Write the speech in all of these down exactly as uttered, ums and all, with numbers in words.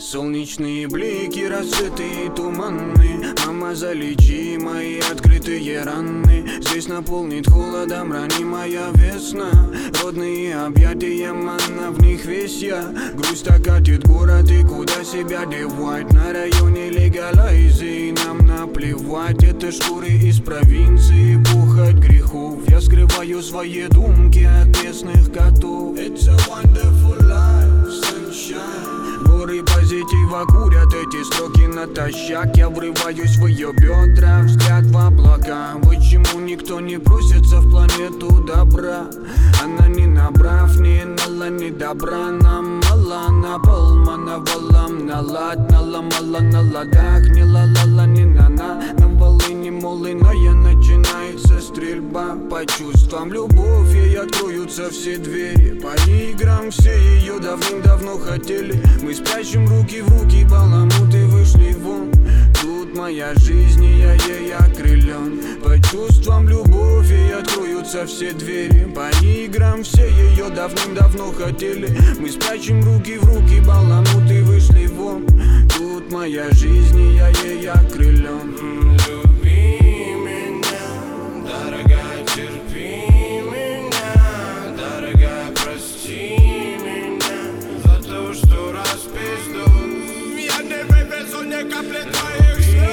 Солнечные блики, рассветы и туманы. Мама, залечи мои открытые раны. Здесь наполнит холодом ранимая весна. Родные объятия, манна, в них весь я. Грусть окатит город, и куда себя девать? На районе легалайзы, и нам наплевать. Это шкуры из провинции, пухоть грехов. Я скрываю свои думки от местных котов. It's a wonderful life, sunshine. Горы позитива курят эти строки натощак. Я врываюсь в ее бедра, взгляд в облака. Почему никто не просится в планету добра? Она не набрав, не нала, не добра. Нам мало, на полмана валам. Налад, наломала на ладах. Не ла-ла-ла, не на-на. На волыне молыная начинается стрельба. По чувствам любовь, ей откроются все двери. По играм все ее давным-давно хотели. Мы спрячем руки в руки, баламуты вышли вон. Тут моя жизнь, и я ей окрылен. По чувствам любовь, ей откроются все двери. По играм все ее давным-давно хотели. Мы спрячем руки в руки, баламуты вышли вон. Тут моя жизнь, и я ей окрылен. Люби меня, дорогая, терпи меня. Дорогая, прости меня за то, что распизду. Я не вывезу ни капли твоих слез.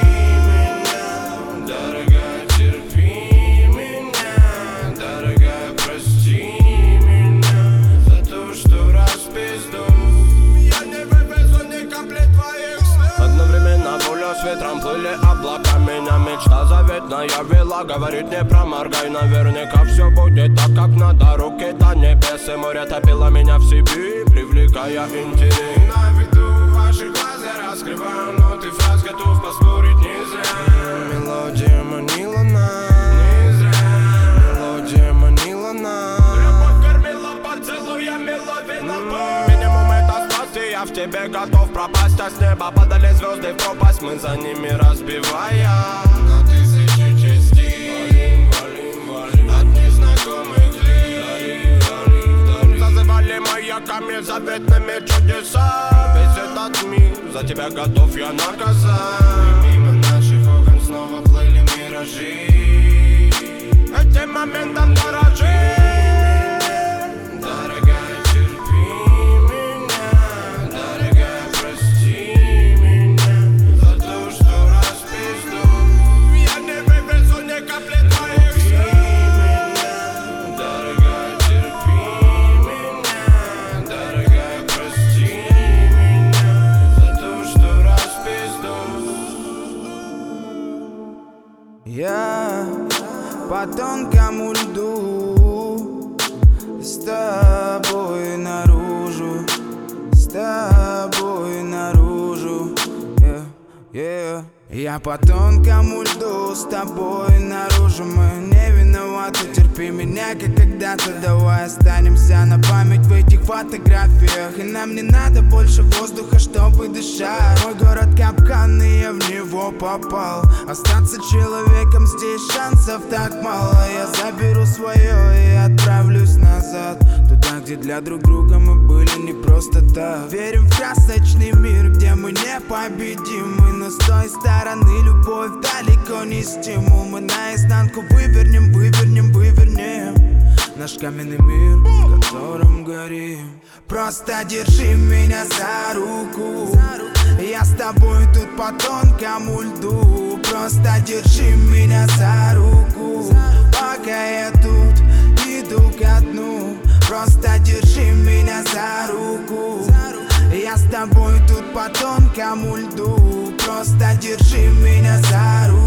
Дорогая, терпи меня. Дорогая, прости меня за то, что распизду. Я не вывезу ни капли твоих слез. Одновременно пуля с ветром плыли облака. Меня мечта заветная вела. Говорит, не проморгай, наверняка все будет так, как надо. Руки-то небес и море топило меня в себе, привлекая интерес. На виду ваших глаз я раскрываю ноты фраз, готов поспорить не зря. Мелодия манила нас, не зря. Мелодия манила нас. Любовь кормила поцелуями, ловила боль. Минимум это спасти, я в тебе готов пропасть. А с неба падали звезды в пропасть, мы за ними разбивая на тысячи частей. Валим, валим, валим от незнакомых лиц. Зазывали маяками заветными чудеса. Весь этот мир за тебя готов я наказать. И мимо наших окон снова плыли миражи. Этим моментом дорожи. Дорогая, терпи меня. Дорогая, прости меня за то, что распизду. Я не вывезу ни капли твоих слез. Дорогая, терпи меня. Дорогая, прости меня за то, что распизду. Я по тонкому льду, с тобой наружу, с тобой наружу, yeah, yeah. Я по тонкому льду, с тобой наружу. Мы не виноваты, терпи меня, как когда-то. Давай останемся на память в этих фотографиях. И нам не надо больше воздуха, чтобы дышать. Мой город капкан, и я в него попал. Остаться человеком здесь шансов так мало. Я заберу свое и отправлюсь назад, туда, где для друг друга мы были не просто так. Верим в красочный мир, где мы непобедимы. Но с той стороны любовь далеко не стимул. Мы наизнанку вывернем, вывернем, вывернем наш каменный мир, в котором горим. Просто держи меня за руку, я с тобой тут по тонкому льду. Просто держи меня за руку, пока я тут иду ко дну. Просто держи меня за руку, я с тобой тут по тонкому льду. Просто держи меня за руку.